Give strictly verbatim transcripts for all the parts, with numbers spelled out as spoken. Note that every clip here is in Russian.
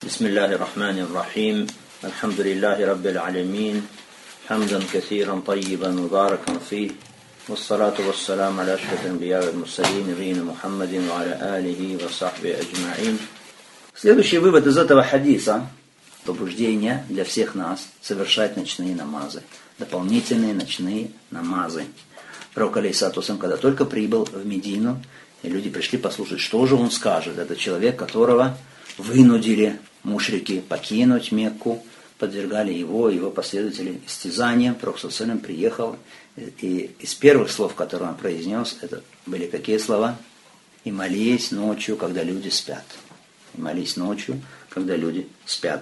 بسم الله الرحمن الرحيم الحمد لله رب العالمين حمدا كثيرا طيبا مباركا فيه والصلاة والسلام على أشرف الأنبياء والمرسلين نبينا محمد وعلى آله وصحبه أجمعين. Следующий вывод из этого хадиса – побуждение для всех нас совершать ночные намазы, дополнительные ночные намазы. Пророк алейхиссалату вассалям, когда только прибыл в Медину, и люди пришли послушать, что же он скажет. Это человек, которого вынудили мушрики покинуть Мекку, подвергали его, его последователей истязаниям. Пророк саллаллаху алейхи ва саллям приехал, и из первых слов, которые он произнес, это были какие слова? «И молись ночью, когда люди спят». «И молись ночью, когда люди спят».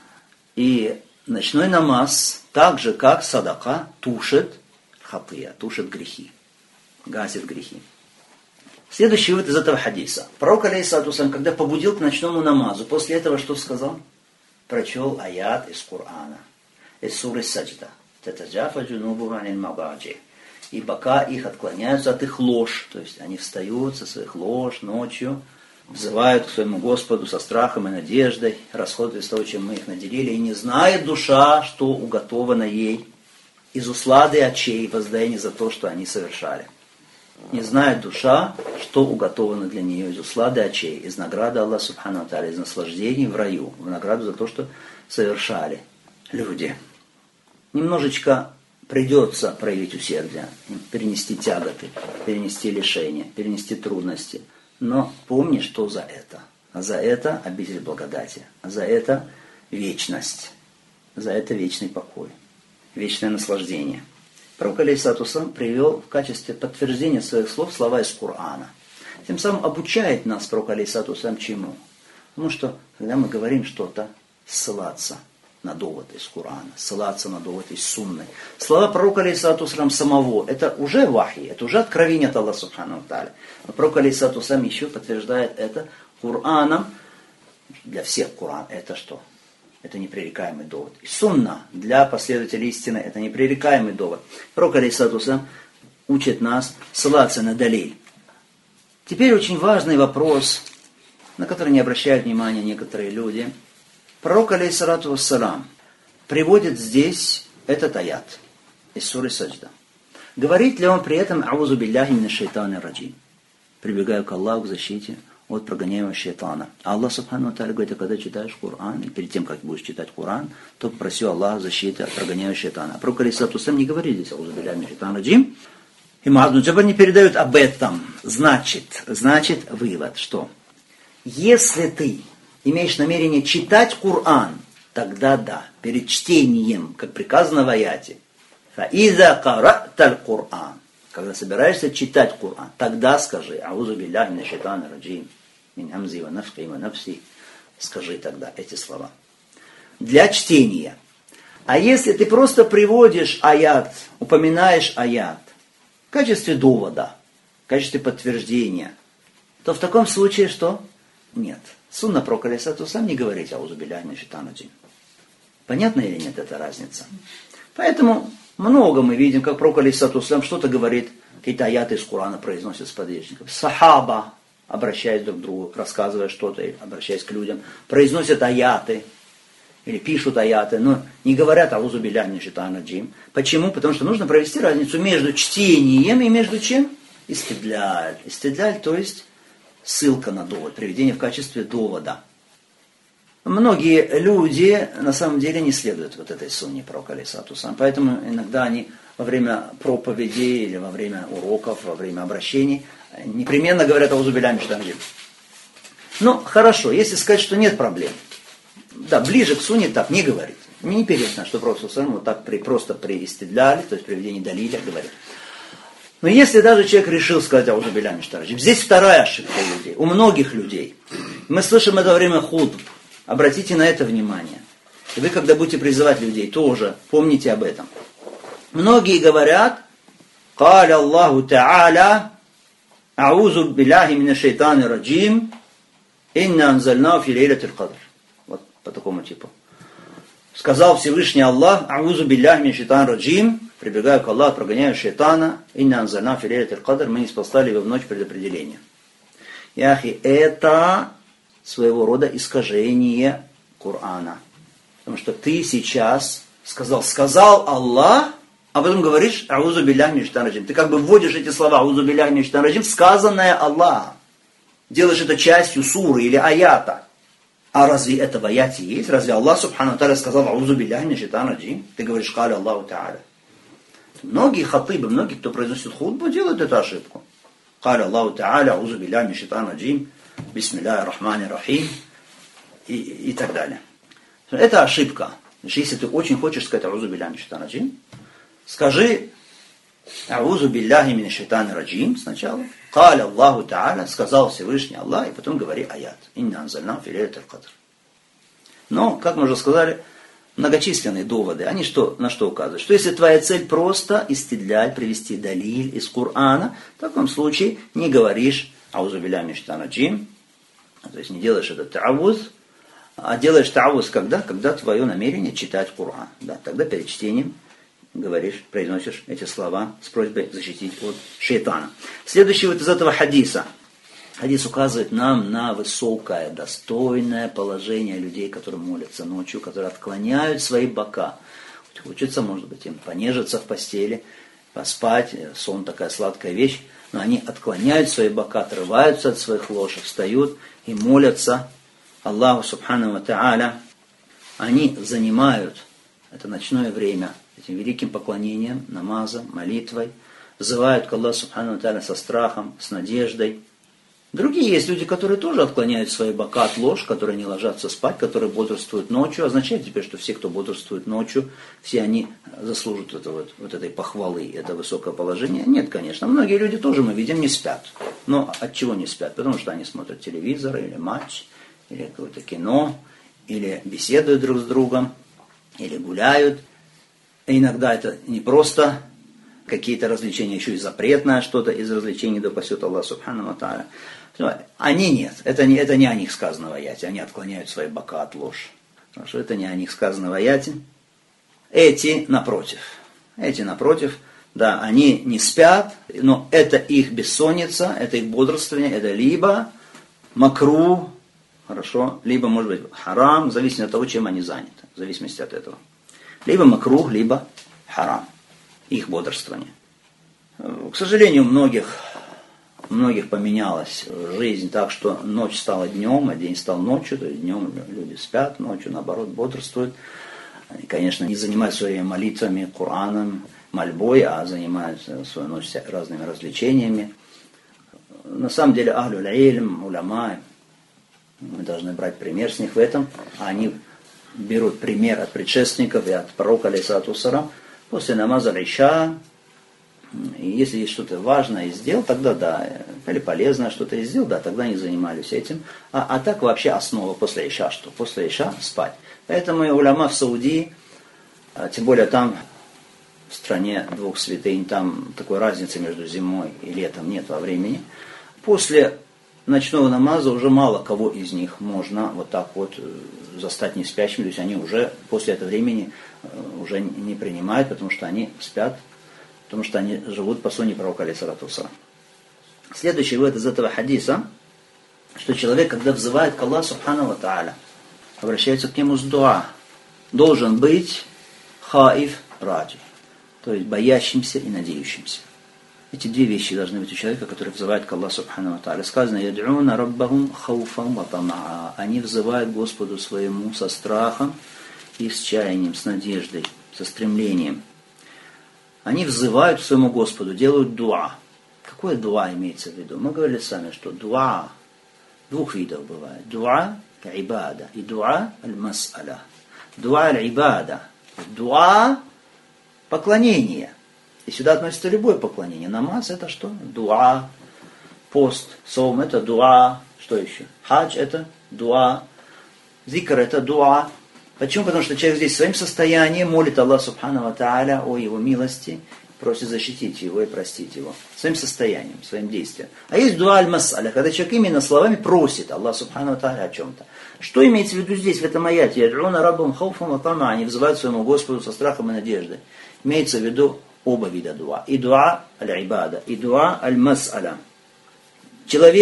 И ночной намаз, так же как садака, тушит хатыя, тушит грехи, гасит грехи. Следующий вывод из этого хадиса. Пророк алейхиссалату вассалям, когда побудил к ночному намазу, после этого что сказал? Прочел аят из Корана, из суры Саджда. «Татаджафа джунубухум анил мададжи». И бока их отклоняются от их лож, то есть они встают со своих лож ночью, взывают к своему Господу со страхом и надеждой, расходят из того, чем мы их наделили, и не знает душа, что уготовано ей, из услады очей воздаяние за то, что они совершали. Не знает душа, что уготовано для нее из услады очей, из награды Аллаха Субхану ва Тааля, из наслаждений в раю, в награду за то, что совершали люди. Немножечко придется проявить усердие, перенести тяготы, перенести лишения, перенести трудности. Но помни, что за это. А за это обитель благодати. А за это вечность. За это вечный покой. Вечное наслаждение. Пророк алейхиссалату вассалям привел в качестве подтверждения своих слов слова из Корана. Тем самым обучает нас пророк алейхиссалату вассалям чему? Потому что, когда мы говорим что-то, ссылаться на довод из Корана, ссылаться на довод из Сунны. Слова пророка алейхиссалату вассалям самого, это уже вахи, это уже откровение от Аллаха Субхану ва Тааля. Но пророк алейхиссалату вассалям еще подтверждает это Кораном. Для всех Коран это что? Это непререкаемый довод. И сунна для последователей истины это непререкаемый довод. Пророк алейхиссалату вассалям учит нас ссылаться на далиль. Теперь очень важный вопрос, на который не обращают внимания некоторые люди. Пророк алейхиссалату вассалям приводит здесь этот аят из суры Саджда. Говорит ли он при этом «Аузу билляхи минаш шайтанир раджим», прибегаю к Аллаху к защите от прогоняемого шайтана. Аллах Субхану ва Тааля говорит, а когда читаешь Коран, и перед тем, как будешь читать Коран, то попроси Аллаха защиты от прогоняемого шайтана. А пророк алейхиссалату вассалям не говорит здесь «Аузу билляхи минаш шайтанир раджим». И Муаз бин Джабаль не передают об этом. Значит, значит, вывод, что если ты имеешь намерение читать Коран, тогда да, перед чтением, как приказано в аяте, فَإِذَا قَرَأْتَ الْقُرْآنَ, когда собираешься читать Коран, тогда скажи «Аузу билляхи минаш шайтанир раджим, мин хамзи ва нафхи ва нафси», скажи тогда эти слова. Для чтения. А если ты просто приводишь аят, упоминаешь аят в качестве довода, в качестве подтверждения, то в таком случае что? Нет. Сунна пророка алейхиссалату вассалям не говорить «Аузу билляхи минаш шайтанир раджим». Понятно или нет эта разница? Поэтому много мы видим, как пророк алейхиссалату вассалям что-то говорит, какие-то аяты из Корана произносят с подвижников. Сахаба, обращаясь друг к другу, рассказывая что-то, обращаясь к людям, произносят аяты, или пишут аяты, но не говорят «Аузу билляхи минаш шайтанир раджим». Почему? Потому что нужно провести разницу между чтением и между чем? Истидляль. Истидляль, то есть ссылка на довод, приведение в качестве довода. Многие люди на самом деле не следуют вот этой сунне пророка алейхиссалату вассалям, поэтому иногда они во время проповеди или во время уроков, во время обращений непременно говорят «Аузу билляхи минаш шайтанир раджим». Ну, хорошо, если сказать, что нет проблем. Да, ближе к сунне так не говорить. Мне не интересно, что пророк саллаллаху алейхи ва саллям вот так при, просто при истидляли, то есть приведении далиля говорит. Но если даже человек решил сказать «Аузу билляхи минаш шайтанир раджим», здесь вторая ошибка у людей, у многих людей. Мы слышим это во время хутб. Обратите на это внимание. И вы, когда будете призывать людей, тоже помните об этом. Многие говорят «Каля Аллаху Та'аля Аузу билляхи минаш шайтанир раджим инна анзальнаху фи лейлатиль кадр». Вот по такому типу. Сказал Всевышний Аллах «Аузу билляхи минаш шайтанир раджим», прибегаю к Аллаху, прогоняю шайтана, «Инна анзальнаху фи лейлатиль кадр», мы не спаслали его в ночь предопределения. Яхи, это своего рода искажение Корана. Потому что ты сейчас сказал, сказал Аллах, а потом говоришь аузу билляхи минаш шайтанир раджим. Ты как бы вводишь эти слова аузу билляхи минаш шайтанир раджим, сказанное Аллахом. Делаешь это частью суры или аята. А разве это в аяте есть? Разве Аллах субхану тааля сказал аузу билляхи минаш шайтанир раджим? Ты говоришь каля Аллаху тааля. Многие хатыбы, многие, кто произносит хутбу, делают эту ошибку. Каля Аллаху тааля аузу билляхи минаш шайтанир раджим. Бисмиллахи рахмани рахим. И, и так далее. Это ошибка. Если ты очень хочешь сказать аузу билляхи минаш шайтанир раджим, скажи аузу билляхи минаш шайтанир раджим сначала. Каля Аллаху тааля, сказал Всевышний Аллах, и потом говори аят. Инна анзальна фи лейлатиль кадр. Но, как мы уже сказали, многочисленные доводы, они что, на что указывают? Что если твоя цель просто истидляль, привести далиль из Корана, в таком случае не говоришь аузу билляхи минаш шайтанир раджим, то есть не делаешь этот та'авуз, а делаешь та'авуз когда? Когда твое намерение читать Коран. Да, тогда перед чтением говоришь, произносишь эти слова с просьбой защитить от шайтана. Следующий вот из этого хадиса. Хадис указывает нам на высокое, достойное положение людей, которые молятся ночью, которые отклоняют свои бока. Хочется, может быть, им понежиться в постели, поспать. Сон такая сладкая вещь. Но они отклоняют свои бока, отрываются от своих ложек, встают и молятся Аллаху субхану ва тааля. Они занимают это ночное время этим великим поклонением, намазом, молитвой, взывают к Аллаху субхану ва тааля со страхом, с надеждой. Другие есть люди, которые тоже отклоняют свои бока от лож, которые не ложатся спать, которые бодрствуют ночью. Означает теперь, что все, кто бодрствует ночью, все они заслужат это вот, вот этой похвалы, это высокое положение? Нет, конечно. Многие люди тоже, мы видим, не спят. Но от чего не спят? Потому что они смотрят телевизор или матч, или какое-то кино, или беседуют друг с другом, или гуляют. И иногда это не просто какие-то развлечения, еще и запретное что-то из развлечений допасет Аллах субхану ва тааля. Они нет, это не, это не о них сказано в аяте, они отклоняют свои бока от ложь. Потому что это не о них сказано в аяте. Эти напротив, эти напротив, да, они не спят, но это их бессонница, это их бодрствование, это либо макру, хорошо, либо, может быть, харам, в зависимости от того, чем они заняты, в зависимости от этого. Либо макрух, либо харам, их бодрствование. К сожалению, у многих, многих поменялась жизнь так, что ночь стала днем, а день стал ночью, то есть днем люди спят, ночью, наоборот, бодрствуют. Они, конечно, не занимаются своими молитвами, Кораном, мольбой, а занимаются свою ночь разными развлечениями. На самом деле, ахлюль илм, уляма, мы должны брать пример с них в этом. Они берут пример от предшественников и от пророка алейхиссалату вассалям. После намаза иша, если есть что-то важное и сделал, тогда да, или полезное что-то и сделал, да, тогда они занимались этим. А, а так вообще основа после иша, что? После иша спать. Поэтому и уляма в Саудии, тем более там, в стране двух святынь, там такой разницы между зимой и летом нет во времени. После ночного намаза уже мало кого из них можно вот так вот застать не спящими, то есть они уже после этого времени уже не принимают, потому что они спят, потому что они живут по сунне пророка алейхиссалату вассалям. Следующий вывод из этого хадиса, что человек, когда взывает к Аллаху субхану ва тааля, обращается к нему с дуа, должен быть хаиф раджи, то есть боящимся и надеющимся. Эти две вещи должны быть у человека, который взывает к Аллаху субхану ва тааля. Сказано: «Яд'уна раббахум хауфан ва тамаа». Они взывают Господу своему со страхом и с чаянием, с надеждой, со стремлением. Они взывают к своему Господу, делают дуа. Какое дуа имеется в виду? Мы говорили сами, что дуа двух видов бывает. Дуа аль-ибада и дуа аль-мас'аля. Дуа аль-ибада. Дуа поклонение. И сюда относится любое поклонение. Намаз это что? Дуа. Пост. Сом это дуа. Что еще? Хадж это дуа. Зикр это дуа. Почему? Потому что человек здесь своим состоянием молит Аллах субхану ва тааля о его милости, просит защитить его и простить его. Своим состоянием, своим действием. А есть дуа аль-мас'аля, когда человек именно словами просит Аллах субхану ва тааля о чем-то. Что имеется в виду здесь, в этом аяте? «Яд'уна раббахум хауфан ва тамаа». Они взывают своему Господу со страхом и надеждой. Имеется в виду оба вида дуа. И дуа аль-ибада, и дуа аль-мас'аля. Человек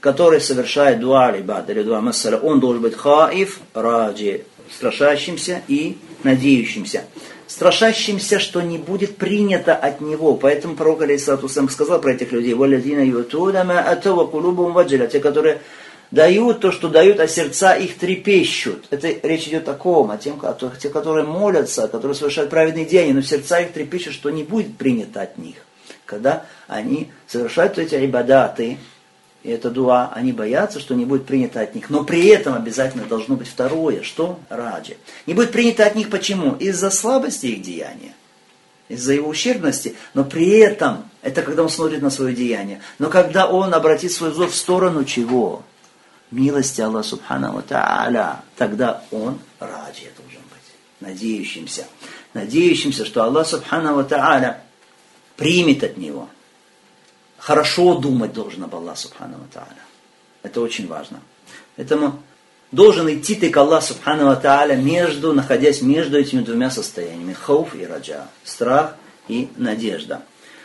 который совершает дуа аль-ибад или дуа массаля, он должен быть хаиф, раджи, страшащимся и надеющимся. Страшащимся, что не будет принято от него. Поэтому пророк алейхиссалату вассалям сказал про этих людей: «Валлазина ютуна ма атау ва кулубухум ваджила», те, которые дают то, что дают, а сердца их трепещут. Это речь идет о ком? О тем, о тех, которые молятся, которые совершают праведные деяния, но сердца их трепещут, что не будет принято от них. Когда они совершают эти ибадаты, и это дуа, они боятся, что не будет принято от них. Но при этом обязательно должно быть второе, что? Раджи. Не будет принято от них почему? Из-за слабости их деяния, из-за его ущербности. Но при этом, это когда он смотрит на свое деяние. Но когда он обратит свой взор в сторону чего? Милости Аллаха Субхану ва Тааля, тогда он раджи должен быть. Надеющимся. Надеющимся, что Аллах Субхану ва Тааля примет от него. Хорошо думать должен об Аллахе Субхану ва Тааля. Это очень важно. Поэтому должен идти ты к Аллаху Субхану ва Тааля, между, находясь между этими двумя состояниями. Хауф и раджа. Страх и надежда.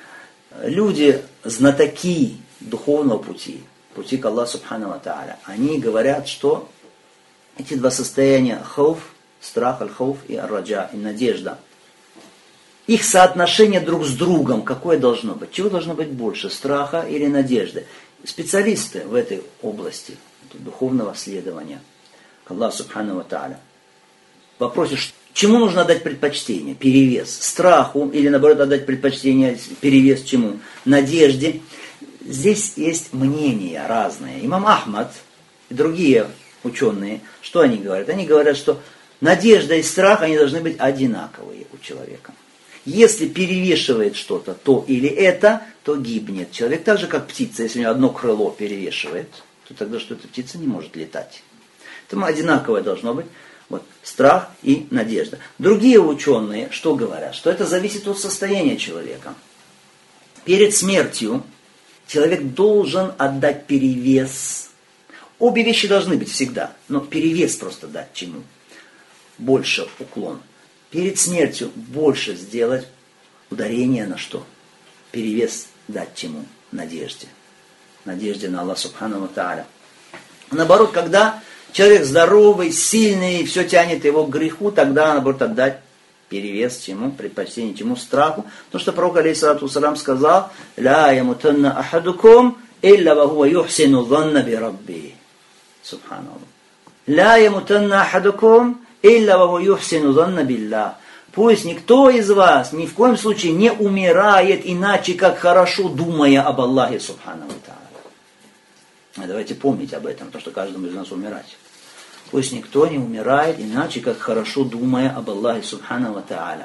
Люди, знатоки духовного пути, пути к Аллаху Субхану ва Тааля, они говорят, что эти два состояния, хауф, страх, аль-хауф и раджа, и надежда, их соотношение друг с другом какое должно быть? Чего должно быть больше, страха или надежды? Специалисты в этой области духовного следования к Аллаху Субхану ва Тааля в вопросе, чему нужно отдать предпочтение, перевес, страху или наоборот отдать предпочтение, перевес чему? Надежде. Здесь есть мнения разные. Имам Ахмад и другие ученые, что они говорят? Они говорят, что надежда и страх, они должны быть одинаковые у человека. Если перевешивает что-то, то или это, то гибнет человек. Так же, как птица, если у нее одно крыло перевешивает, то тогда что эта птица не может летать. Поэтому одинаковое должно быть вот, страх и надежда. Другие ученые что говорят? Что это зависит от состояния человека. Перед смертью человек должен отдать перевес. Обе вещи должны быть всегда, но перевес просто дать чему? Больше уклон. Перед смертью больше сделать ударение на что? Перевес дать чему? Надежде. Надежде на Аллаха Субхану ва Тааля. Наоборот, когда человек здоровый, сильный, все тянет его к греху, тогда, наоборот, отдать перевес чему? Предпочтение чему? Страху. Потому что пророк алейхиссалату вассалям сказал: «Ля ямутанна ахадукум илля ва хуа юхсину занна би рабби». Субханаллах. «Ля ямутанна ахадукум илля ва хуа юхсину занна биллах». Пусть никто из вас ни в коем случае не умирает иначе, как хорошо думая об Аллахе Субхану ва Тааля. Давайте помнить об этом, потому что каждому из нас умирать. Пусть никто не умирает иначе, как хорошо думая об Аллахе Субхану ва Тааля.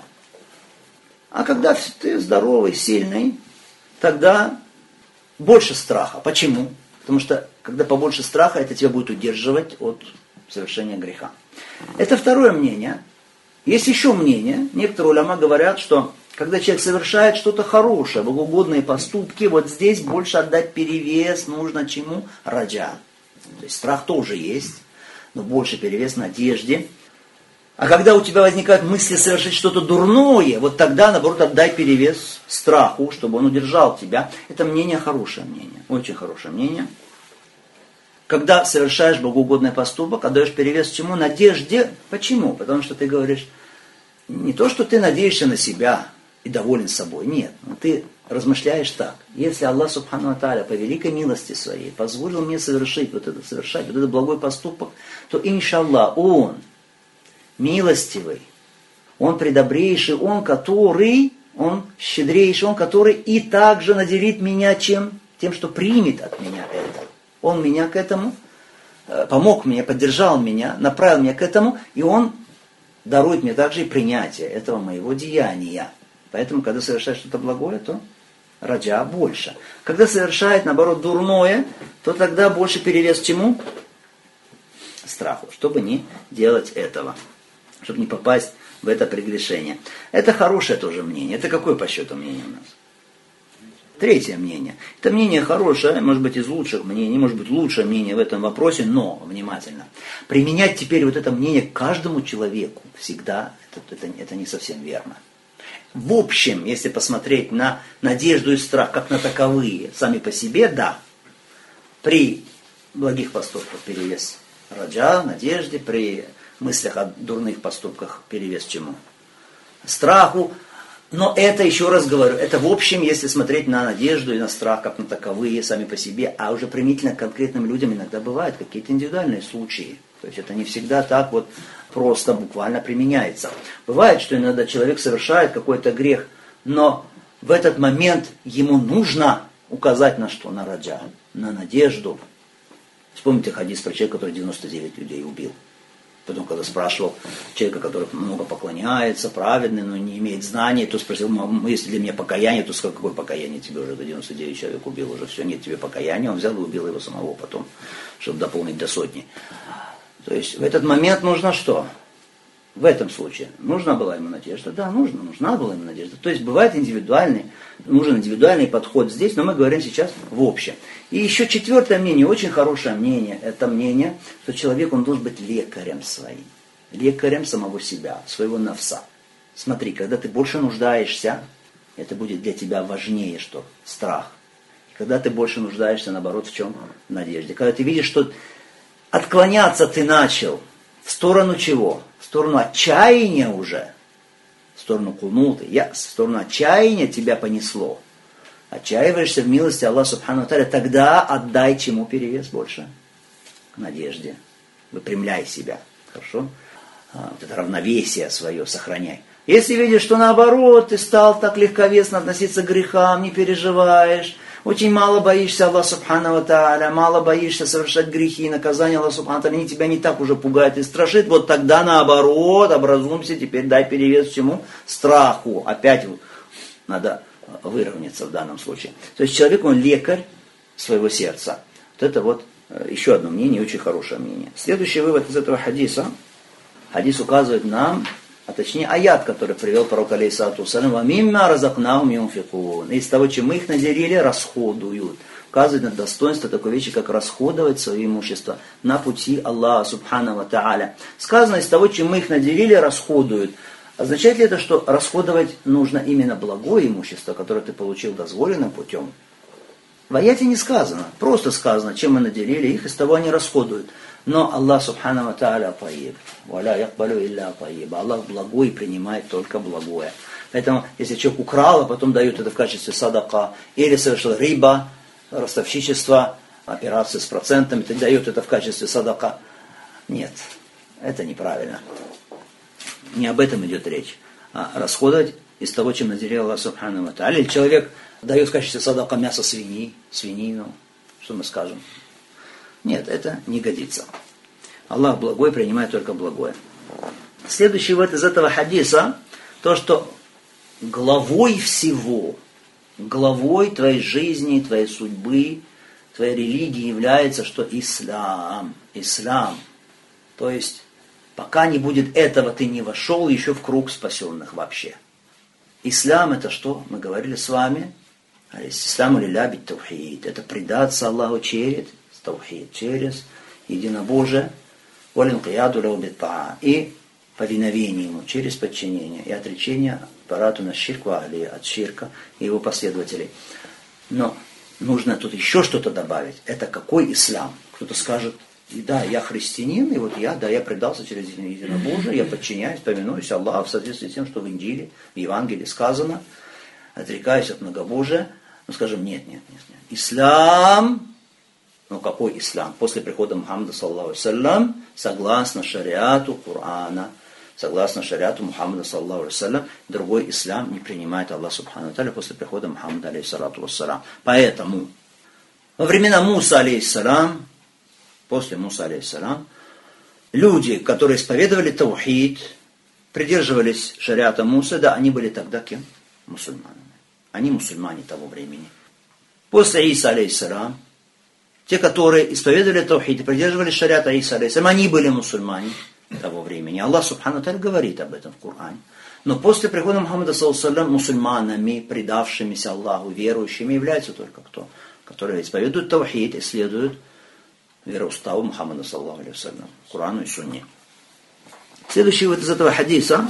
А когда ты здоровый, сильный, тогда больше страха. Почему? Потому что, когда побольше страха, это тебя будет удерживать от совершения греха. Это второе мнение. Есть еще мнение. Некоторые уляма говорят, что когда человек совершает что-то хорошее, богоугодные поступки, вот здесь больше отдать перевес нужно чему? Раджа. То есть страх тоже есть, но больше перевес надежде. А когда у тебя возникают мысли совершить что-то дурное, вот тогда, наоборот, отдай перевес страху, чтобы он удержал тебя. Это мнение хорошее мнение, очень хорошее мнение. Когда совершаешь богоугодный поступок, отдаешь перевес чему? Надежде. Почему? Потому что ты говоришь, не то, что ты надеешься на себя и доволен собой, нет. Ты размышляешь так. Если Аллах Субхану ва Тааля по великой милости своей позволил мне совершить вот это, совершать вот этот благой поступок, то иншаллах, Он милостивый, Он предобрейший, Он который, Он щедрейший, Он который и также наделит меня чем? Тем, что примет от меня это. Он меня к этому, помог мне, поддержал меня, направил меня к этому, и Он дарует мне также и принятие этого моего деяния. Поэтому, когда совершает что-то благое, то раджа больше. Когда совершает, наоборот, дурное, то тогда больше перевес чему? Страху, чтобы не делать этого, чтобы не попасть в это прегрешение. Это хорошее тоже мнение. Это какое по счету мнение у нас? Третье мнение. Это мнение хорошее, может быть, из лучших мнений, может быть, лучшее мнение в этом вопросе, но, внимательно, применять теперь вот это мнение к каждому человеку всегда, это, это, это не совсем верно. В общем, если посмотреть на надежду и страх, как на таковые, сами по себе, да. При благих поступках перевес раджа, надежде, при мыслях о дурных поступках перевес чему? Страху. Но это, еще раз говорю, это в общем, если смотреть на надежду и на страх, как на таковые сами по себе, а уже применительно к конкретным людям иногда бывают какие-то индивидуальные случаи. То есть это не всегда так вот просто буквально применяется. Бывает, что иногда человек совершает какой-то грех, но в этот момент ему нужно указать на что? На раджа, на надежду. Вспомните хадис про человека, который девяносто девять людей убил. Потом, когда спрашивал человека, который много поклоняется, праведный, но не имеет знаний, то спросил, если для меня покаяние, то сказал, какое покаяние тебе уже, до девяносто девять человек убил, уже все, нет тебе покаяния. Он взял и убил его самого потом, чтобы дополнить до сотни. То есть в этот момент нужно что? В этом случае нужна была ему надежда? Да, нужно, нужна была ему надежда. То есть бывает индивидуальный, нужен индивидуальный подход здесь, но мы говорим сейчас в общем. И еще четвертое мнение, очень хорошее мнение, это мнение, что человек, он должен быть лекарем своим, лекарем самого себя, своего навса. Смотри, когда ты больше нуждаешься, это будет для тебя важнее, что страх. И когда ты больше нуждаешься, наоборот, в чем? В надежде. Когда ты видишь, что отклоняться ты начал, в сторону чего? В сторону отчаяния уже, в сторону кунуты, яс, в сторону отчаяния тебя понесло. Отчаиваешься в милости Аллаха Субхану ва Тааля, тогда отдай чему перевес больше? К надежде. Выпрямляй себя. Хорошо? А, вот это равновесие свое сохраняй. Если видишь, что наоборот, ты стал так легковесно относиться к грехам, не переживаешь, очень мало боишься Аллаха Субхану ва Тааля, мало боишься совершать грехи, наказания Аллаха Субхану ва Тааля, они тебя не так уже пугают и страшит, вот тогда наоборот, образумся, теперь дай перевес чему? Страху. Опять надо выровняться в данном случае. То есть человек, он лекарь своего сердца. Вот это вот еще одно мнение, очень хорошее мнение. Следующий вывод из этого хадиса. Хадис указывает нам, а точнее аят, который привел пророк алейхиссалату вассалям, «Ва мимма разакнахум юнфикун». Из того, чем мы их наделили, расходуют. Указывает на достоинство такой вещи, как расходовать свое имущество на пути Аллаха Субхану ва Тааля. Сказано, из того, чем мы их наделили, расходуют. Означает ли это, что расходовать нужно именно благое имущество, которое ты получил дозволенным путем? В аяте не сказано, просто сказано, чем мы наделили их, из того они расходуют. Но Аллах Субхану ва Тааля таиб, валя якбалю илля таиб. Аллах благой принимает только благое. Поэтому, если человек украл, а потом дает это в качестве садака, или совершил риба, ростовщичество, операции с процентами, ты дает это в качестве садака. Нет, это неправильно. Не об этом идет речь. А расходовать из того, чем наделил Аллах Субхану ва Тааля. Или человек дает в качестве садака мясо свиньи, свинину, что мы скажем? Нет, это не годится. Аллах благой принимает только благое. Следующий вывод из этого хадиса, то, что главой всего, главой твоей жизни, твоей судьбы, твоей религии является, что ислам. Ислам. То есть, пока не будет этого, ты не вошел еще в круг спасенных вообще. Ислам это что? Мы говорили с вами. Ислам лилля бит таухид. Это предаться Аллаху через таухид, через единобожие. Валинкияду лау бит таа. И повиновение ему, через подчинение. И отречение парату на ширку али, от ширка и его последователей. Но нужно тут еще что-то добавить. Это какой ислам? Кто-то скажет, и да, я христианин, и вот я, да, я предался через единобожие, я подчиняюсь, повинуюсь Аллаху в соответствии с тем, что в Инджиле, в Евангелии сказано, отрекаюсь от многобожия. Ну, скажем, нет, нет, нет, нет. Ислам, ну какой ислам? После прихода Мухаммада, саллаллаху алейхи вассалям, согласно шариату Корана, согласно шариату Мухаммада, саллаллаху алейхи вассалям, другой ислам не принимает Аллах Субхану ва Тааля после прихода Мухаммада, алейхиссалату вассалям. Поэтому во времена Муса, алейхиссалам, после Муса, алейхиссалам, люди, которые исповедовали таухид, придерживались шариата Мусы, да, они были тогда кем? Мусульманами. Они мусульмане того времени. После Иса, алейхиссалам, те, которые исповедовали таухид и придерживались шариата Иса, алейхиссалам, они были мусульмане того времени. Аллах Субхану ва Тааля говорит об этом в Коране. Но после прихода Мухаммада, саллаллаху алейхи ва саллям, мусульманами, предавшимися Аллаху, верующими, являются только кто? Которые исповедуют таухид и следуют вероуставу Мухаммада, саллаллаху алейхи ва саллям, Корану и Сунне. Следующий вот из этого хадиса,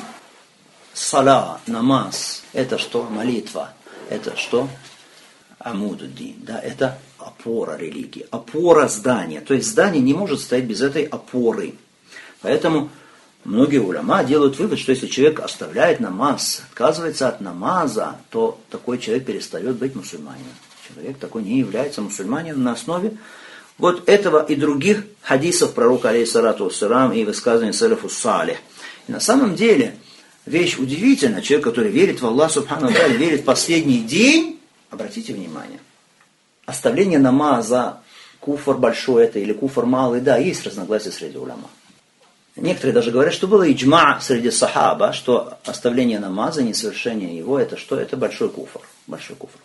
сала, намаз, это что? Молитва. Это что? Амудуддин. Да, это опора религии, опора здания. То есть здание не может стоять без этой опоры. Поэтому многие уляма делают вывод, что если человек оставляет намаз, отказывается от намаза, то такой человек перестает быть мусульманином. Человек такой не является мусульманином на основе вот этого и других хадисов пророка, алейхиссалату вассалам, и высказываний салафу салих. И на самом деле, вещь удивительная. Человек, который верит в Аллах, субхану ва тааля, верит в последний день, обратите внимание, оставление намаза, куфр большой это или куфр малый, да, есть разногласия среди уляма. Некоторые даже говорят, что было иджма среди сахаба, что оставление намаза, несовершение его, это что? Это большой куфр. Большой куфр.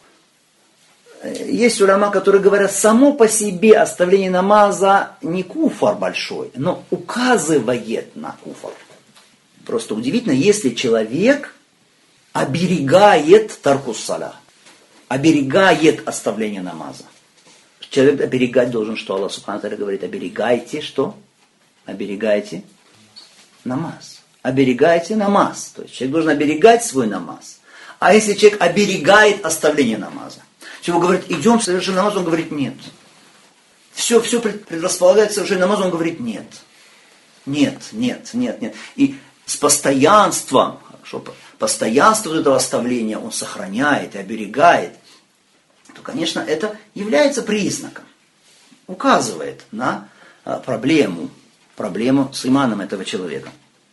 Есть уляма, которые говорят, само по себе оставление намаза не куфр большой, но указывает на куфр. Просто удивительно, если человек оберегает таркус саля, оберегает оставление намаза. Человек оберегать должен, что Аллах субхану ва тааля говорит, оберегайте что? Оберегайте намаз. Оберегайте намаз. То есть человек должен оберегать свой намаз. А если человек оберегает оставление намаза, человек говорит, идем совершим намаз, он говорит, нет. Все, все предрасполагает совершить намаз, он говорит, нет. Нет, нет, нет, нет. И с постоянством, хорошо, постоянство этого оставления он сохраняет и оберегает, то, конечно, это является признаком, указывает на проблему, проблему с иманом этого человека.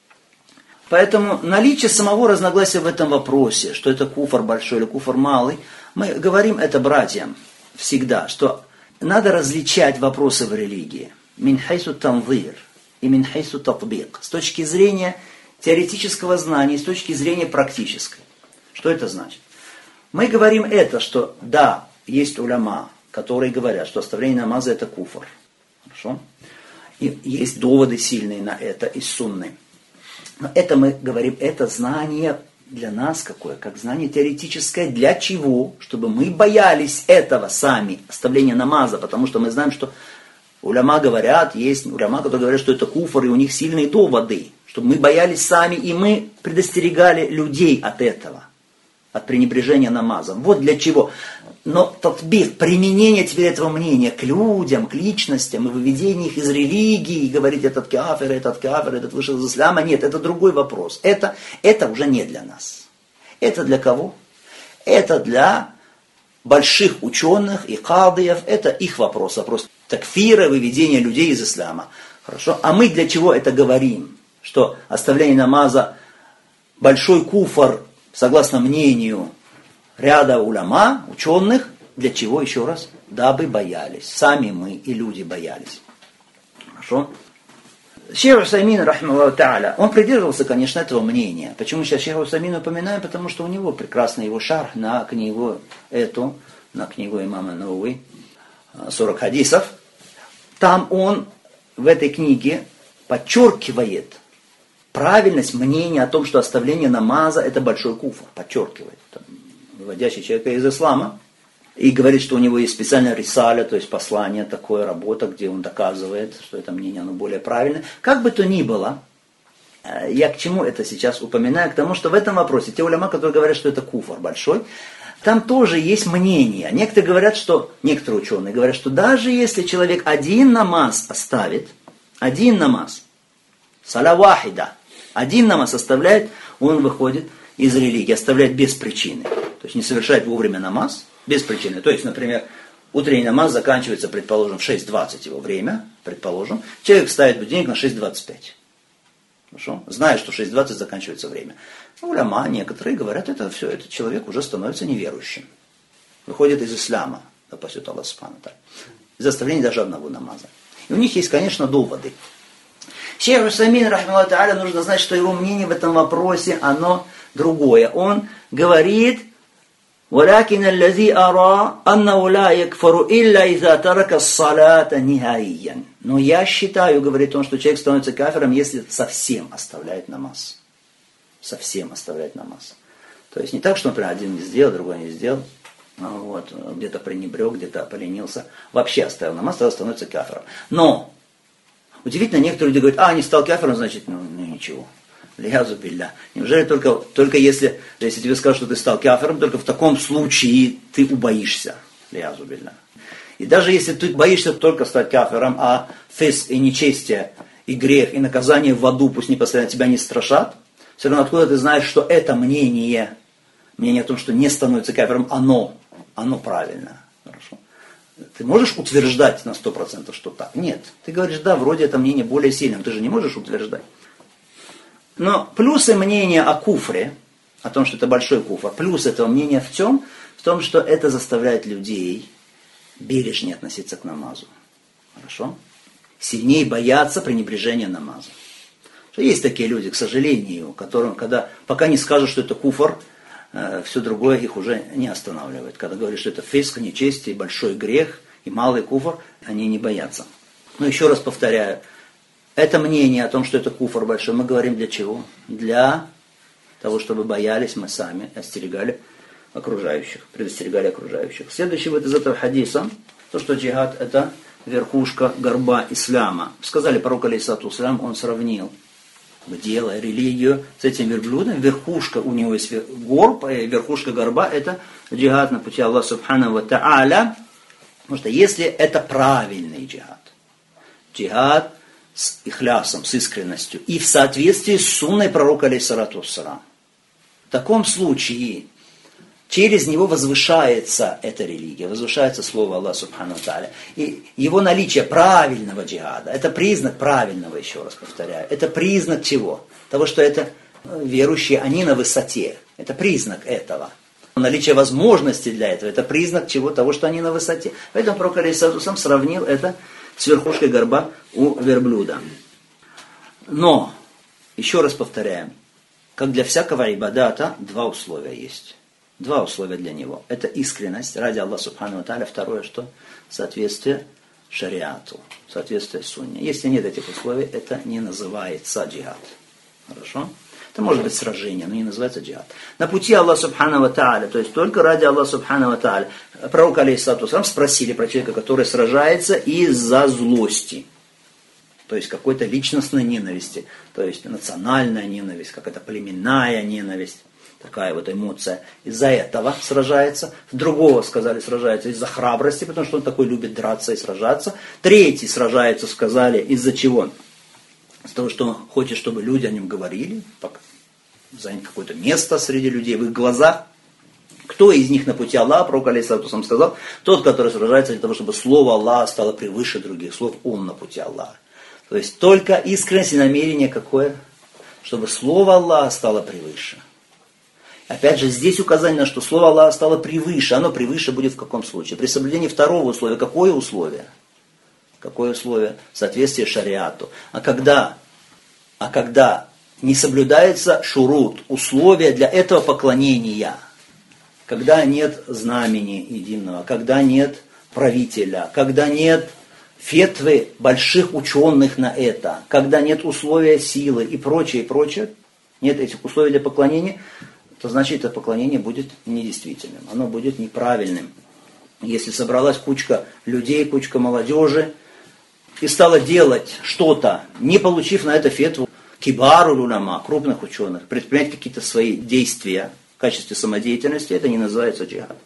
Поэтому наличие самого разногласия в этом вопросе, что это куфр большой или куфр малый, мы говорим это братьям всегда, что надо различать вопросы в религии. Мин хайсу танзир и мин хайсу татбик. С точки зрения теоретического знания, с точки зрения практической. Что это значит? Мы говорим это, что да, есть уляма, которые говорят, что оставление намаза это куфр. Хорошо? И есть доводы сильные на это из сунны. Но это мы говорим, это знание для нас какое? Как знание теоретическое. Для чего? Чтобы мы боялись этого сами, оставления намаза. Потому что мы знаем, что уляма говорят, есть уляма, которые говорят, что это куфр, и у них сильные доводы. Чтобы мы боялись сами, и мы предостерегали людей от этого. От пренебрежения намазом. Вот для чего. Но татбик, применение теперь этого мнения к людям, к личностям, и выведение их из религии, и говорить, этот кафир, этот кафир, этот вышел из ислама, нет, это другой вопрос. Это, это уже не для нас. Это для кого? Это для больших ученых и кадиев, это их вопрос, вопрос такфира, выведения людей из ислама. Хорошо? А мы для чего это говорим? Что оставление намаза большой куфр, согласно мнению ряда уляма, ученых, для чего еще раз? Дабы боялись. Сами мы и люди боялись. Хорошо? Шейх Усаймин, рахмаллаху тааля, он придерживался, конечно, этого мнения. Почему сейчас Шейх Усаймин упоминаем? Потому что у него прекрасный его шарх на книгу эту, на книгу имама Навави, сорок хадисов. Там он в этой книге подчеркивает правильность мнения о том, что оставление намаза это большой куфр. Подчеркивает. Выводящий человека из ислама. И говорит, что у него есть специальная рисаля, то есть послание, такое, работа, где он доказывает, что это мнение оно более правильное. Как бы то ни было, я к чему это сейчас упоминаю? К тому, что в этом вопросе, те уляма, которые говорят, что это куфр большой, там тоже есть мнение. Некоторые говорят, что, некоторые ученые говорят, что даже если человек один намаз оставит, один намаз, саля вахида, один намаз оставляет, он выходит из религии, оставляет без причины. То есть не совершает вовремя намаз, без причины. То есть, например, утренний намаз заканчивается, предположим, в шесть двадцать его время, предположим. Человек ставит будильник на шесть двадцать пять. Хорошо? Зная, что в шесть двадцать заканчивается время. Уляма, некоторые говорят, это все, этот человек уже становится неверующим. Выходит из ислама, да пасет Аллах субхану ва тааля. Из оставления даже одного намаза. И у них есть, конечно, доводы. Шейх Усаймин, рахмаллаху тааля, нужно знать, что его мнение в этом вопросе, оно другое. Он говорит, ولكن الذي أرى أنه لا يكفر إلا إذا ترك الصلاة نهائيا. Но я считаю, говорит он, что человек становится кафиром, если совсем оставляет намаз. Совсем оставляет намаз. То есть не так, что, например, один не сделал, другой не сделал, вот, где-то пренебрег, где-то поленился, вообще оставил намаз, тогда становится кафиром. Но удивительно, некоторые люди говорят, а, не стал кафиром, значит, ну, ну ничего. Лиязу билля. Неужели только, только если, если тебе скажут, что ты стал кафиром, только в таком случае ты убоишься. Лиязу билля. И даже если ты боишься только стать кафиром, а фиск и нечестие, и грех, и наказание в аду пусть непосредственно тебя не страшат, все равно откуда ты знаешь, что это мнение, мнение о том, что не становится кафиром, оно, оно правильно. Хорошо. Ты можешь утверждать на сто процентов, что так? Нет. Ты говоришь, да, вроде это мнение более сильным, ты же не можешь утверждать. Но плюсы мнения о куфре, о том, что это большой куфр, плюс этого мнения в чем? В том, что это заставляет людей бережнее относиться к намазу. Хорошо? Сильнее бояться пренебрежения намаза. Есть такие люди, к сожалению, которым, когда, пока не скажут, что это куфр, э, все другое их уже не останавливает. Когда говорят, что это фиск, нечестие, большой грех и малый куфр, они не боятся. Но еще раз повторяю, это мнение о том, что это куфр большой, мы говорим для чего? Для того, чтобы боялись мы сами, остерегали окружающих, предостерегали окружающих. Следующий вот из этого хадиса, то, что джихад это верхушка горба ислама. Сказали пророк алейхиссалату вассалям, он сравнил дело, религию с этим верблюдом. Верхушка у него есть горб, верхушка горба это джихад на пути Аллаха субхану ва тааля. Потому что если это правильный джихад, джихад с ихлясом, с искренностью и в соответствии с сунной пророка алейхиссалату вассалям, в таком случае через него возвышается эта религия, возвышается слово Аллаха субхану ва тааля. И его наличие правильного джихада, это признак правильного, еще раз повторяю. Это признак чего? Того, что это верующие, они на высоте. Это признак этого. Наличие возможности для этого, это признак чего? Того, что они на высоте. Поэтому пророк алейхиссалату вассалям сравнил это с верхушкой горба у верблюда. Но, еще раз повторяем, как для всякого ибадата, два условия есть. Два условия для него. Это искренность ради Аллаха субхану ва тааля. Второе, что соответствие шариату, соответствие сунне. Если нет этих условий, это не называется джихад. Хорошо? Это может быть сражение, но не называется джихад. На пути Аллаха субхану ва тааля, то есть только ради Аллаха субхану ва тааля. Пророк алейхиссалату вассалям спросили про человека, который сражается из-за злости. То есть какой-то личностной ненависти. То есть национальная ненависть, какая-то племенная ненависть. Такая вот эмоция. Из-за этого сражается. Другого, сказали, сражается из-за храбрости, потому что он такой любит драться и сражаться. Третий сражается, сказали, из-за чего? Из-за того, что он хочет, чтобы люди о нем говорили, занять какое-то место среди людей в их глазах. Кто из них на пути Аллаха, пророк алейхиссалату вассалям сказал, тот, который сражается для того, чтобы слово Аллаха стало превыше других слов, он на пути Аллаха. То есть только искренность и намерение какое? Чтобы слово Аллаха стало превыше. Опять же, здесь указание на что слово Аллаха стало превыше. Оно превыше будет в каком случае? При соблюдении второго условия. Какое условие? Какое условие? Соответствие шариату. А когда, а когда не соблюдается шурут, условия для этого поклонения, когда нет знамени единого, когда нет правителя, когда нет фетвы больших ученых на это, когда нет условия силы и прочее, и прочее, нет этих условий для поклонения, то значит это поклонение будет недействительным, оно будет неправильным. Если собралась кучка людей, кучка молодежи и стала делать что-то, не получив на это фетву кибару уляма, крупных ученых, предпринять какие-то свои действия в качестве самодеятельности, это не называется джихад.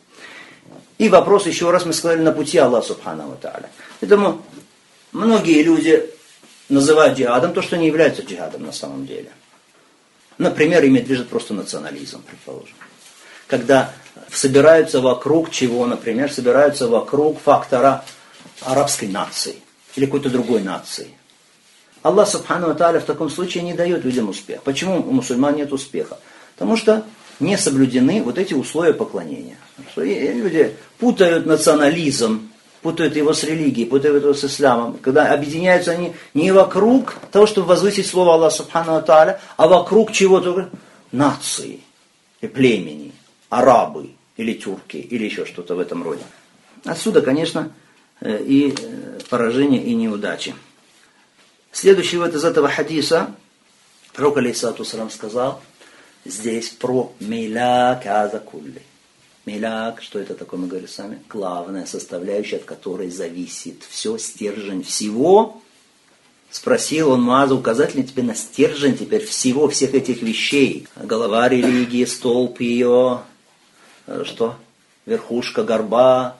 И вопрос, еще раз мы сказали, на пути Аллаха субхану ва тааля. Поэтому многие люди называют джихадом то, что не является джихадом на самом деле. Например, ими движет просто национализм, предположим. Когда собираются вокруг чего, например, собираются вокруг фактора арабской нации или какой-то другой нации. Аллах субхану ва тааля в таком случае не дает людям успеха. Почему у мусульман нет успеха? Потому что не соблюдены вот эти условия поклонения. И люди путают национализм, путают его с религией, путают его с исламом. Когда объединяются они не вокруг того, чтобы возвысить слово Аллаха субхану ва тааля, а вокруг чего-то нации, или племени, арабы, или тюрки, или еще что-то в этом роде. Отсюда, конечно, и поражение, и неудачи. Следующий вот из этого хадиса, пророк алейхиссалату вассалям сказал здесь про миляк аза кулли. Миляк, что это такое, мы говорим сами, главная составляющая, от которой зависит все, стержень всего. Спросил он Муаза, указать ли тебе на стержень теперь всего, всех этих вещей. Голова религии, столб ее, что? Верхушка горба,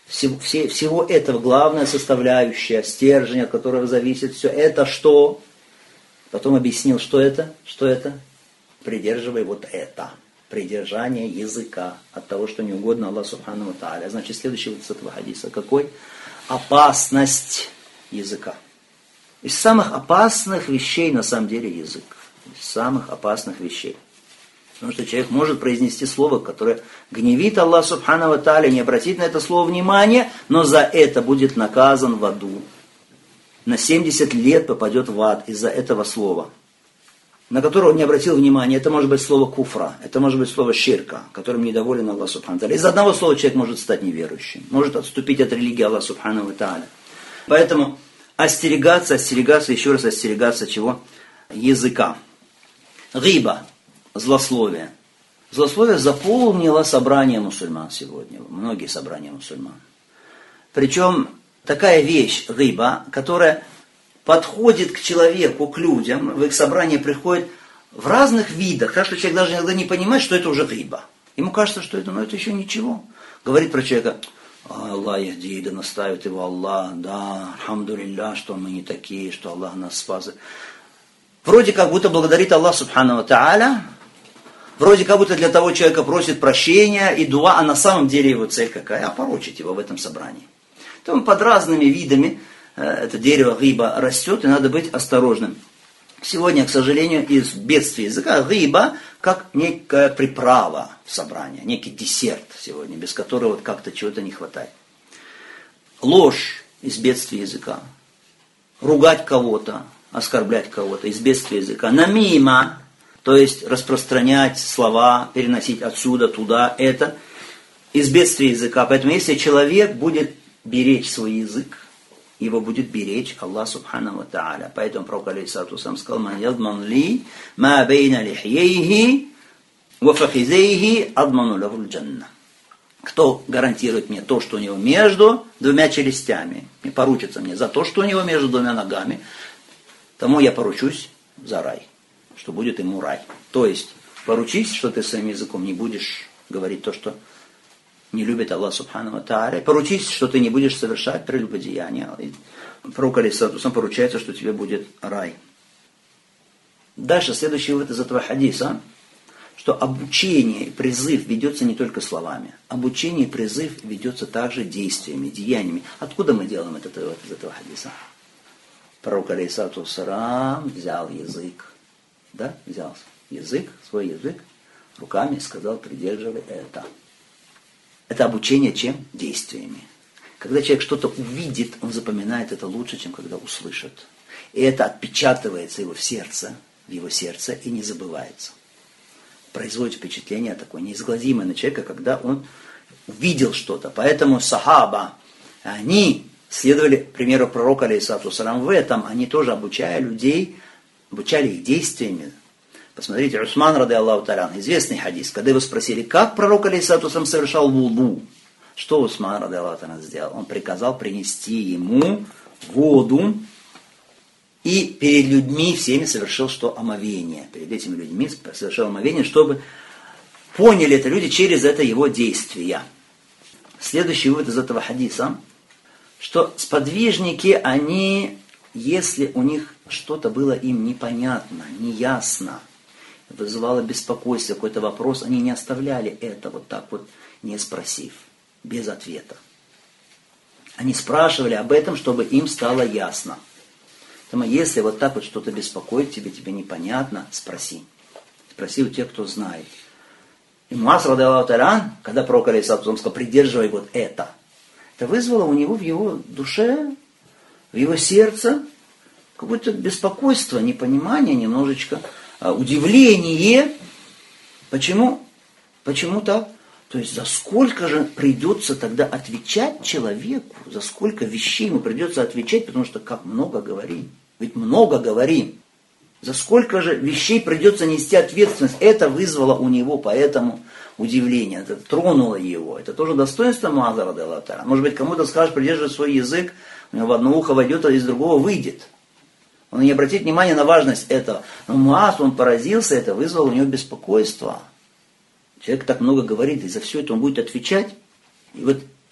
всего, все, всего этого главная составляющая, стержень, от которого зависит все, это что? Потом объяснил, что это? Что это? Придерживай вот это. Придержание языка от того, что не угодно Аллаху Субхану ва Тааля. Значит, следующий вот из этого хадиса. Какой? Опасность языка. Из самых опасных вещей на самом деле язык. Из самых опасных вещей. Потому что человек может произнести слово, которое гневит Аллах Субхану ва Тааля, не обратить на это слово внимания, но за это будет наказан в аду. На семьдесят лет попадет в ад из-за этого слова, на которое он не обратил внимания. Это может быть слово куфра, это может быть слово ширка, которым недоволен Аллах Субхану ва Тааля. Из одного слова человек может стать неверующим, может отступить от религии Аллаха Субхану ва Тааля. Поэтому остерегаться, остерегаться, еще раз остерегаться чего? Языка. Гиба. Злословие. Злословие заполнило собрание мусульман сегодня, многие собрания мусульман. Причем такая вещь, гиба, которая подходит к человеку, к людям, в их собрание приходит в разных видах, так что человек даже иногда не понимает, что это уже гиба. Ему кажется, что это, ну, это еще ничего. Говорит про человека: Аллах яхди, да наставит его Аллах, да, алхамдулилля, что мы не такие, что Аллах нас спас. Вроде как будто благодарит Аллах Субхану ва Тааля, вроде как будто для того человека просит прощения и дуа, а на самом деле его цель какая? Опорочить его в этом собрании. Поэтому под разными видами э, это дерево гиба растет, и надо быть осторожным. Сегодня, к сожалению, из бедствия языка гиба как некая приправа в собрании, некий десерт сегодня, без которого вот как-то чего-то не хватает. Ложь из бедствия языка. Ругать кого-то, оскорблять кого-то из бедствия языка. Намима, то есть распространять слова, переносить отсюда, туда, это из бедствия языка. Поэтому если человек будет беречь свой язык, его будет беречь Аллах Субхану ва Тааля. Поэтому пророк алейхиссалату вассалям сказал: «Ман ядман ли ма бейна лихьейхи ва фахизейхи адману лаху аль-джанна». Кто гарантирует мне то, что у него между двумя челюстями, и поручится мне за то, что у него между двумя ногами, тому я поручусь за рай, что будет ему рай. То есть поручись, что ты своим языком не будешь говорить то, что не любит Аллах Субхану ва Тааля. Поручись, что ты не будешь совершать прелюбодеяния. Пророк алейхиссалату вассалям поручается, что тебе будет рай. Дальше, следующий вывод из этого хадиса, что обучение и призыв ведется не только словами. Обучение и призыв ведется также действиями, деяниями. Откуда мы делаем этот вывод из этого хадиса? Пророк алейхиссалату вассалям взял язык. Да, взял язык, свой язык, руками и сказал: придерживай это. Это обучение чем? Действиями. Когда человек что-то увидит, он запоминает это лучше, чем когда услышит. И это отпечатывается его в сердце, в его сердце и не забывается. Производит впечатление такое неизгладимое на человека, когда он увидел что-то. Поэтому сахаба, они следовали примеру пророка алейхиссалату вассалям в этом, они тоже обучая людей, обучали их действиями. Посмотрите, Усман, ради Аллаху та'аля, известный хадис, когда его спросили, как пророк алейхиссалату вассалям совершал вуду, что Усман, ради Аллаху та'аля, сделал? Он приказал принести ему воду и перед людьми всеми совершил что? Омовение. Перед этими людьми совершил омовение, чтобы поняли это люди через это его действия. Следующий вывод из этого хадиса, что сподвижники, они, если у них что-то было им непонятно, неясно, вызывало беспокойство, какой-то вопрос, они не оставляли это вот так вот, не спросив, без ответа. Они спрашивали об этом, чтобы им стало ясно. Поэтому если вот так вот что-то беспокоит тебе, тебе непонятно, спроси. Спроси у тех, кто знает. И Муаз, ради Аллаху та'аля, когда пророк алейхиссалату вассалям сказал: придерживай вот это, это вызвало у него в его душе, в его сердце какое-то беспокойство, непонимание, немножечко удивление. Почему? Почему так? То есть за сколько же придется тогда отвечать человеку, за сколько вещей ему придется отвечать, потому что как много говорим. Ведь много говорим. За сколько же вещей придется нести ответственность. Это вызвало у него поэтому удивление, это тронуло его. Это тоже достоинство Муаза, ради Аллаху та'аля. Может быть, кому-то скажешь: придерживай свой язык, у него в одно ухо войдет, а из другого выйдет. Он не обратит внимания на важность этого. Но Муаз, он поразился, это вызвало у него беспокойство. Человек так много говорит, и за все это он будет отвечать. И вот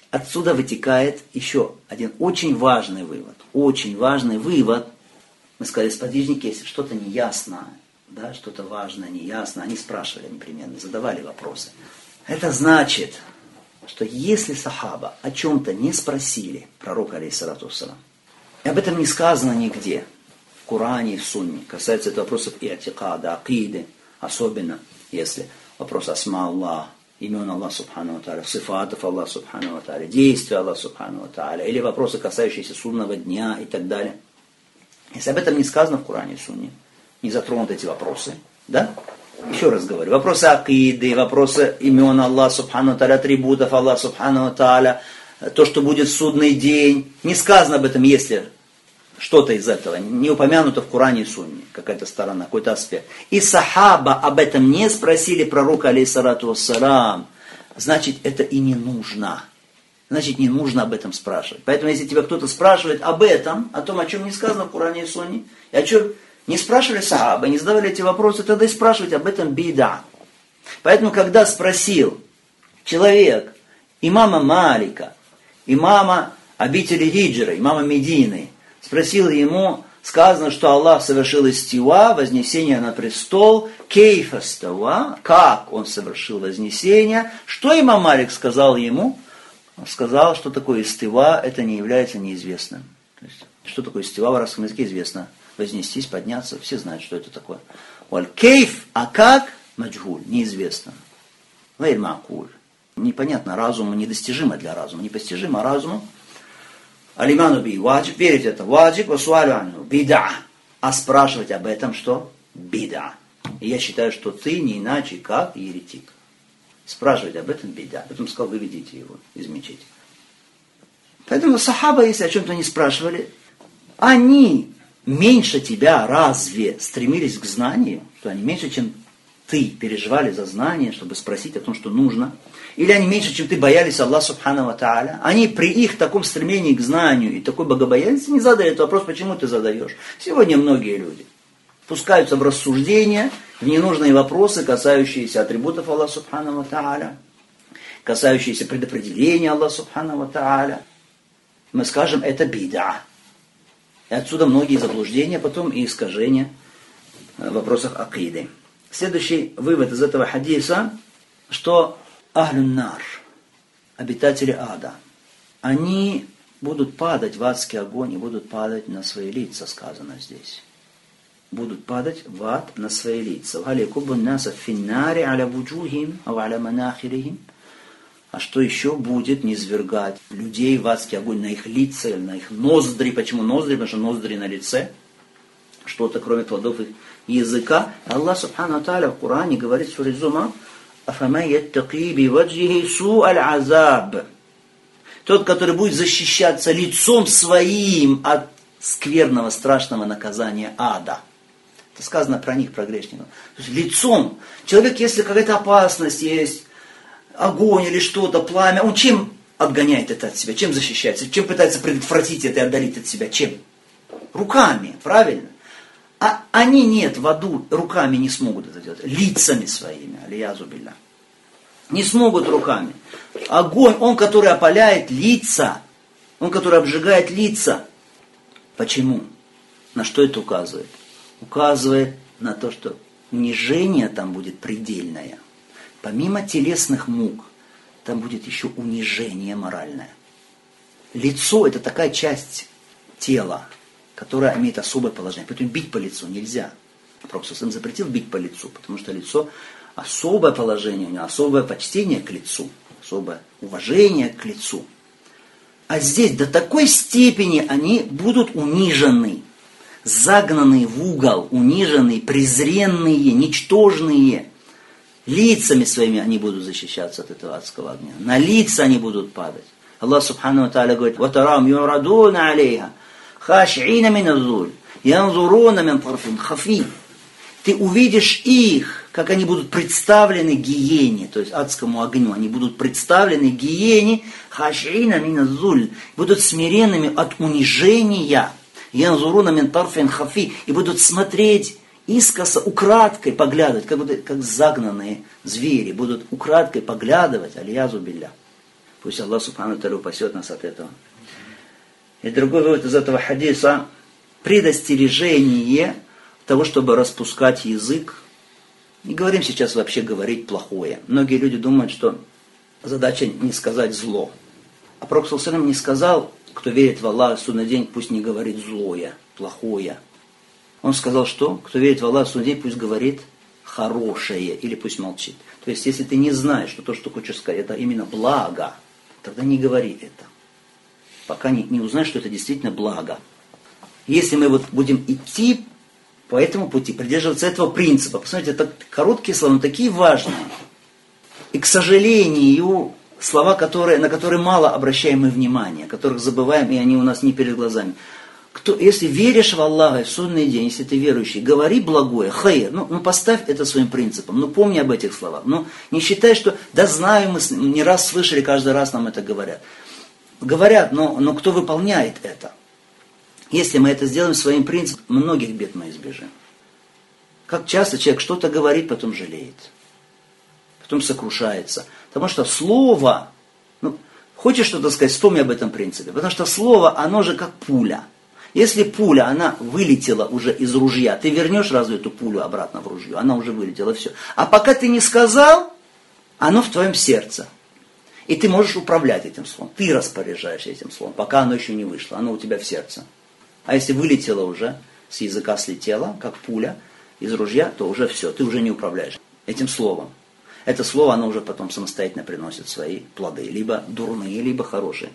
отсюда вытекает еще один очень важный вывод. Очень важный вывод. Мы сказали, сподвижники, если что-то неясно, да, что-то важное, неясно, они спрашивали непременно, задавали вопросы. Это значит, что если сахаба о чем-то не спросили пророка, алейхиссалату вассалам, и об этом не сказано нигде, в Коране и в Сунне, касается это вопросов и'тикада, акиды, особенно если вопрос асма Аллах, имен Аллаха субхану ва тааля, сифатов Аллаха субхану ва тааля, действия Аллаха субхану ва тааля, или вопросы, касающиеся судного дня и так далее. Если об этом не сказано в Коране и Сунне, не затронуты эти вопросы, да? Еще раз говорю, вопросы акиды, вопросы имен Аллаха субхану ва тааля, атрибутов Аллаха субхану ва тааля, то, что будет в судный день, не сказано об этом, если что-то из этого не упомянуто в Коране и Сунне, какая-то сторона, какой-то аспект. И сахаба об этом не спросили пророка, алейхиссалату вассалам, значит, это и не нужно. Значит, не нужно об этом спрашивать. Поэтому, если тебя кто-то спрашивает об этом, о том, о чем не сказано в Коране и Сунне, и о чем не спрашивали сахабы, не задавали эти вопросы, тогда и спрашивать об этом бида. Поэтому, когда спросил человек имама Малика, имама обители Хиджры, имама Медины, спросил ему, сказано, что Аллах совершил истива, вознесение на престол, кейфа става, как он совершил вознесение. Что имам Малик сказал ему? Он сказал, что такое истива, это не является неизвестным. То есть, что такое истива в арабском языке известно. Вознестись, подняться, все знают, что это такое. Валь кейф, а как? Маджгуль, неизвестно. Валь макуль. Непонятно разуму, недостижимо для разума, непостижимо разуму. Алиману би ваджиб, верить это ваджиб, васуалю анну бида. А спрашивать об этом что? Бида. И я считаю, что ты не иначе, как еретик. Спрашивать об этом бида. Потом сказал, выведите его из мечети. Поэтому сахаба, если о чем-то не спрашивали, они меньше тебя разве стремились к знанию? Что они меньше, чем ты переживали за знание, чтобы спросить о том, что нужно? Или они меньше, чем ты боялись Аллаха субхану ва тааля? Они при их таком стремлении к знанию и такой богобоязненности не задали этот вопрос, почему ты задаешь. Сегодня многие люди пускаются в рассуждения, в ненужные вопросы, касающиеся атрибутов Аллаха субхану ва тааля, касающиеся предопределения Аллаха субхану ва тааля. Мы скажем, это бида. И отсюда многие заблуждения, потом и искажения в вопросах акиды. Следующий вывод из этого хадиса, что ахлюн нар, обитатели ада, они будут падать в адский огонь и будут падать на свои лица, сказано здесь. Будут падать в ад на свои лица. А что еще будет низвергать людей в адский огонь на их лица или на их ноздри? Почему ноздри? Потому что ноздри на лице. Что-то кроме плодов их языка. Аллах субхану ва тааля в Коране говорит в суре Зумар: «Афаман яттаки биваджихи су'аль азаб». Тот, который будет защищаться лицом своим от скверного, страшного наказания ада. Это сказано про них, про грешников. То есть лицом. Человек, если какая-то опасность есть, огонь или что-то, пламя, он чем отгоняет это от себя? Чем защищается? Чем пытается предотвратить это и отдалить от себя? Чем? Руками, правильно? А они нет, в аду руками не смогут это делать. Лицами своими, алиязу билля. Не смогут руками. Огонь, он, который опаляет лица, он, который обжигает лица. Почему? На что это указывает? Указывает на то, что унижение там будет предельное. Помимо телесных мук, там будет еще унижение моральное. Лицо – это такая часть тела, которая имеет особое положение. Поэтому бить по лицу нельзя. Пророк сам запретил бить по лицу, потому что лицо – особое положение, у него особое почтение к лицу, особое уважение к лицу. А здесь до такой степени они будут унижены, загнанные в угол, униженные, презренные, ничтожные. Лицами своими они будут защищаться от этого адского огня. На лица они будут падать. Аллах субхану ва тааля говорит: «Ватарам юрадуна алейха, хашиина мин азуль, янзуруна мин тарфин хафи». Ты увидишь их, как они будут представлены гиене, то есть адскому огню. Они будут представлены гиене, хашиина мин азуль, будут смиренными от унижения, янзуруна мин тарфин хафи, и будут смотреть искоса, украдкой поглядывать, как, будто, как загнанные звери, будут украдкой поглядывать, алиязу билля, Пусть Аллах Субхану ва Тааля упасет нас от этого. И другой вывод из этого хадиса – предостережение того, чтобы распускать язык. Не говорим сейчас вообще говорить плохое. Многие люди думают, что задача не сказать зло. А Пророк саллаллаху алейхи ва саллям не сказал, кто верит в Аллаха в судный день, пусть не говорит злое, плохое. Он сказал, что кто верит в Аллаха в судный день, пусть говорит хорошее или пусть молчит. То есть, если ты не знаешь, что то, что хочешь сказать, это именно благо, тогда не говори это. Пока не, не узнаешь, что это действительно благо. Если мы вот будем идти по этому пути, придерживаться этого принципа, посмотрите, это короткие слова, но такие важные. И, к сожалению, слова, которые, на которые мало обращаем мы внимание, которых забываем, и они у нас не перед глазами. Кто, если веришь в Аллаха в судный день, если ты верующий, говори благое, хайр, ну, ну поставь это своим принципом, ну помни об этих словах, ну не считай, что да знаю, мы не раз слышали, каждый раз нам это говорят. Говорят, но, но кто выполняет это? Если мы это сделаем своим принципом, многих бед мы избежим. Как часто человек что-то говорит, потом жалеет, потом сокрушается, потому что слово, ну, хочешь что-то сказать, вспомни об этом принципе, потому что слово, оно же как пуля. Если пуля, она вылетела уже из ружья, ты вернешь разве эту пулю обратно в ружье? Она уже вылетела, все. А пока ты не сказал, оно в твоем сердце. И ты можешь управлять этим словом. Ты распоряжаешься этим словом, пока оно еще не вышло. Оно у тебя в сердце. А если вылетело уже, с языка слетело, как пуля из ружья, то уже все, ты уже не управляешь этим словом. Это слово, оно уже потом самостоятельно приносит свои плоды. Либо дурные, либо хорошие.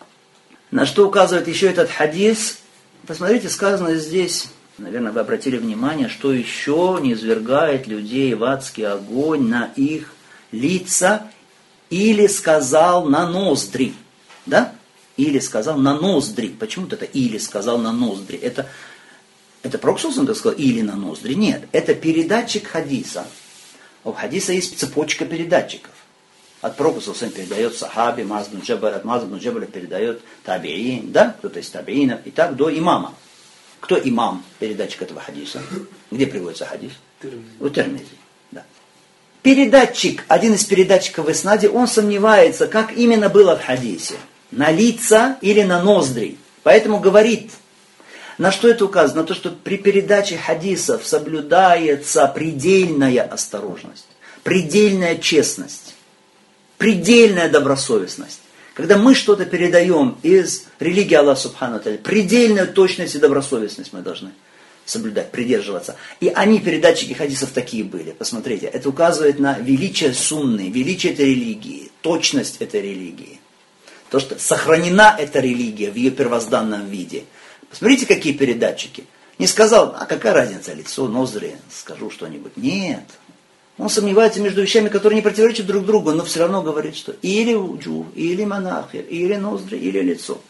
На что указывает еще этот хадис? Посмотрите, сказано здесь, наверное, вы обратили внимание, что еще не извергает людей в адский огонь на их лица, или сказал на ноздри. Да? Или сказал на ноздри. Почему-то это или сказал на ноздри. Это, это Пророк саллаллаху алейхи ва саллям сказал или на ноздри. Нет, это передатчик хадиса. У хадиса есть цепочка передатчиков. От Пророка саллаллаху алейхи ва саллям передает сахаби, Муаз бин Джабаль, от Муаза бин Джабаля передает табиин, да, кто-то из табиинов, и так до имама. Кто имам, передатчик этого хадиса? Где приводится хадис? У Тирмизи. Да. Передатчик, один из передатчиков в иснаде, он сомневается, как именно было в хадисе. На лица или на ноздри. Поэтому говорит, на что это указано? На то, что при передаче хадисов соблюдается предельная осторожность, предельная честность, предельная добросовестность. Когда мы что-то передаем из религии Аллаха Субхану ва Тааля, предельную точность и добросовестность мы должны соблюдать, придерживаться. И они, передатчики хадисов, такие были. Посмотрите, это указывает на величие сунны, величие этой религии, точность этой религии. То, что сохранена эта религия в ее первозданном виде. Посмотрите, какие передатчики. Не сказал, а какая разница, лицо, ноздри, скажу что-нибудь. Нет. Он сомневается между вещами, которые не противоречат друг другу, но все равно говорит, что или уджу, или монахир, или ноздри, или лицо.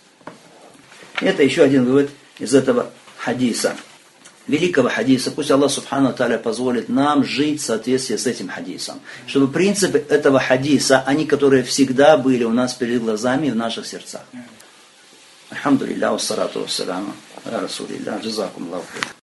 Это еще один вывод из этого хадиса. Великого хадиса. Пусть Аллах Субхану ва Тааля позволит нам жить в соответствии с этим хадисом. Чтобы принципы этого хадиса, они, которые всегда были у нас перед глазами и в наших сердцах. Алхамдулиллах, вассалату вассаляму, аля расулиллах, джазакум Аллаху.